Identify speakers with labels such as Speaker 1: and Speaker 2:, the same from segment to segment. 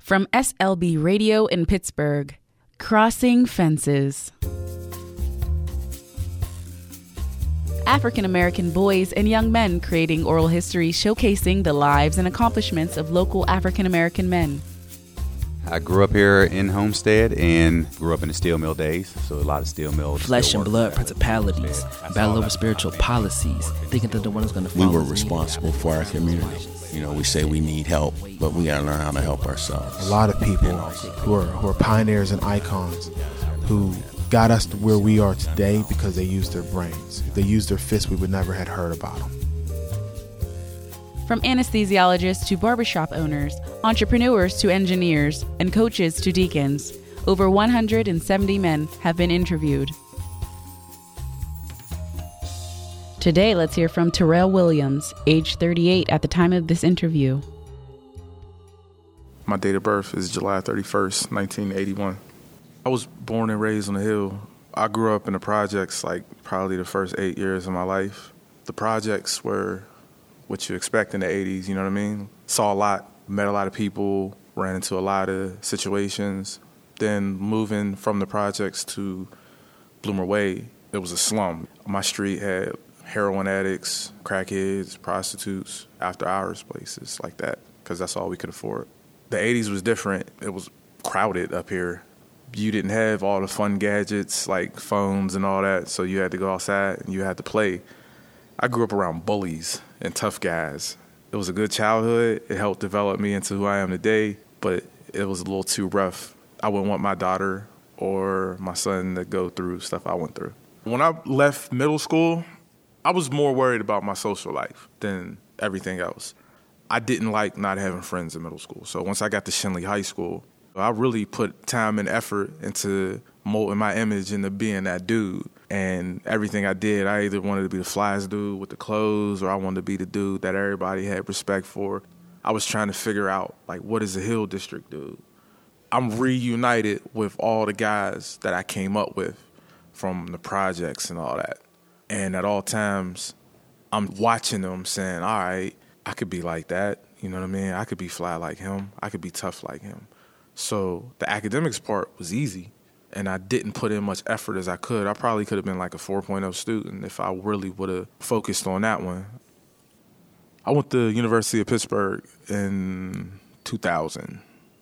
Speaker 1: From SLB Radio in Pittsburgh, Crossing Fences. African American boys and young men creating oral history showcasing the lives and accomplishments of local African American men.
Speaker 2: I grew up here in Homestead and grew up in the steel mill days, so a lot of steel mills.
Speaker 3: Flesh and blood principalities, battle over spiritual policies, thinking that the one is going to follow.
Speaker 4: We were responsible for our community. You know, we say we need help, but we got to learn how to help ourselves.
Speaker 5: A lot of people who are pioneers and icons who got us to where we are today because they used their brains. If they used their fists, we would never have heard about them.
Speaker 1: From anesthesiologists to barbershop owners, entrepreneurs to engineers, and coaches to deacons, over 170 men have been interviewed. Today, let's hear from Terrell Williams, age 38 at the time of this interview.
Speaker 6: My date of birth is July 31st, 1981. I was born and raised on the Hill. I grew up in the projects like probably the first 8 years of my life. The projects were what you expect in the 80s, you know what I mean? Saw a lot, met a lot of people, ran into a lot of situations. Then moving from the projects to Bloomer Way, it was a slum. My street had heroin addicts, crackheads, prostitutes, after hours places like that, because that's all we could afford. The 80s was different. It was crowded up here. You didn't have all the fun gadgets like phones and all that, so you had to go outside and you had to play. I grew up around bullies and tough guys. It was a good childhood. It helped develop me into who I am today, but it was a little too rough. I wouldn't want my daughter or my son to go through stuff I went through. When I left middle school, I was more worried about my social life than everything else. I didn't like not having friends in middle school. So once I got to Shenley High School, I really put time and effort into molding my image into being that dude. And everything I did, I either wanted to be the flyest dude with the clothes or I wanted to be the dude that everybody had respect for. I was trying to figure out, like, what is a Hill District dude? I'm reunited with all the guys that I came up with from the projects and all that. And at all times, I'm watching them saying, all right, I could be like that. You know what I mean? I could be fly like him. I could be tough like him. So the academics part was easy, and I didn't put in much effort as I could. I probably could have been like a 4.0 student if I really would have focused on that one. I went to University of Pittsburgh in 2000.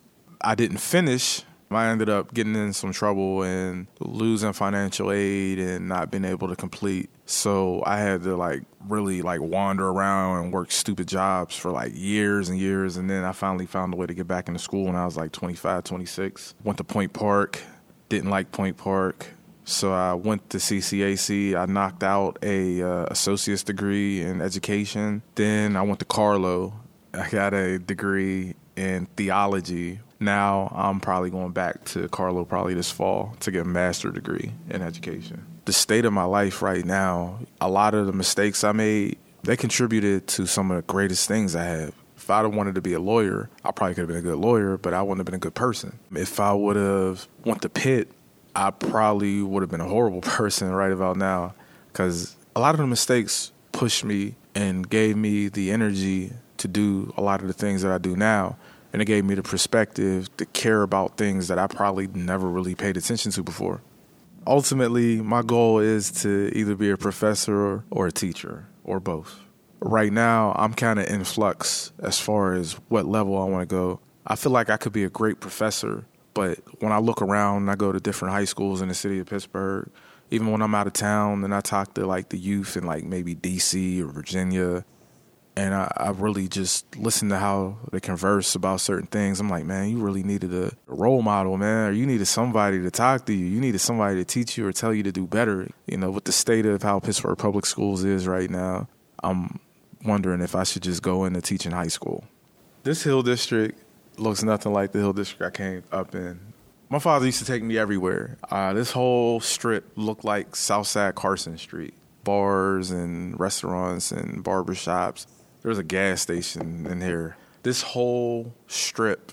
Speaker 6: I didn't finish. I ended up getting in some trouble and losing financial aid and not being able to complete. So I had to really wander around and work stupid jobs for years and years. And then I finally found a way to get back into school when I was 25, 26. Went to Point Park, didn't like Point Park. So I went to CCAC. I knocked out a associate's degree in education. Then I went to Carlow. I got a degree in theology. Now I'm probably going back to Carlow probably this fall to get a master's degree in education. The state of my life right now, a lot of the mistakes I made, they contributed to some of the greatest things I have. If I'd have wanted to be a lawyer, I probably could have been a good lawyer, but I wouldn't have been a good person. If I would have went to Pitt, I probably would have been a horrible person right about now, because a lot of the mistakes pushed me and gave me the energy to do a lot of the things that I do now. And it gave me the perspective to care about things that I probably never really paid attention to before. Ultimately, my goal is to either be a professor or a teacher, or both. Right now, I'm kind of in flux as far as what level I want to go. I feel like I could be a great professor, but when I look around and I go to different high schools in the city of Pittsburgh, even when I'm out of town and I talk to the youth in maybe D.C. or Virginia, and I really just listen to how they converse about certain things. I'm like, man, you really needed a role model, man, or you needed somebody to talk to you. You needed somebody to teach you or tell you to do better. You know, with the state of how Pittsburgh Public Schools is right now, I'm wondering if I should just go into teaching high school. This Hill District looks nothing like the Hill District I came up in. My father used to take me everywhere. This whole strip looked like Southside Carson Street. Bars and restaurants and barbershops. There was a gas station in here. This whole strip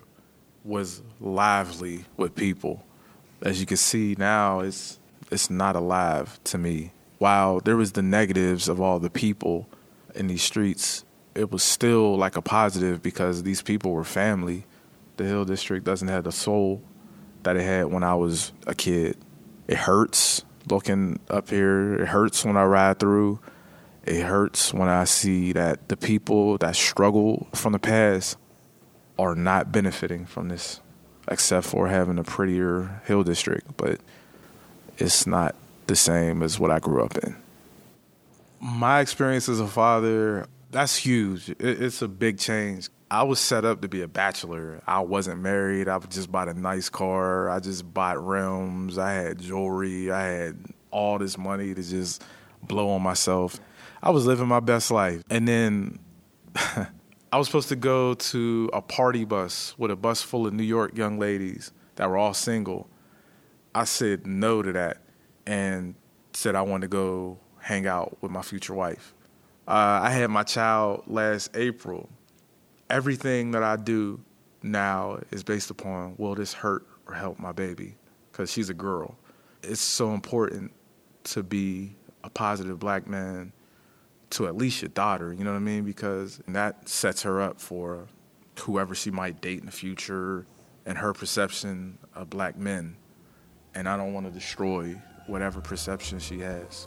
Speaker 6: was lively with people. As you can see now, it's not alive to me. While there was the negatives of all the people in these streets, it was still a positive because these people were family. The Hill District doesn't have the soul that it had when I was a kid. It hurts looking up here. It hurts when I ride through. It hurts when I see that the people that struggle from the past are not benefiting from this, except for having a prettier Hill District. But it's not the same as what I grew up in. My experience as a father, that's huge. It's a big change. I was set up to be a bachelor. I wasn't married. I just bought a nice car. I just bought rims. I had jewelry. I had all this money to just blow on myself. I was living my best life. And then I was supposed to go to a party bus with a bus full of New York young ladies that were all single. I said no to that and said I wanted to go hang out with my future wife. I had my child last April. Everything that I do now is based upon, will this hurt or help my baby? Because she's a girl. It's so important to be a positive black man to at least your daughter, you know what I mean? Because that sets her up for whoever she might date in the future and her perception of black men. And I don't want to destroy whatever perception she has.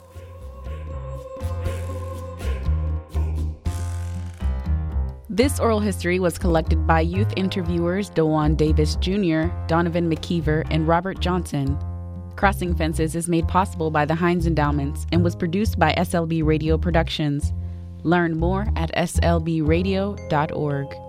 Speaker 1: This oral history was collected by youth interviewers DeJuan Davis Jr., Donovan McKeever, and Robert Johnson. Crossing Fences is made possible by the Heinz Endowments and was produced by SLB Radio Productions. Learn more at slbradio.org.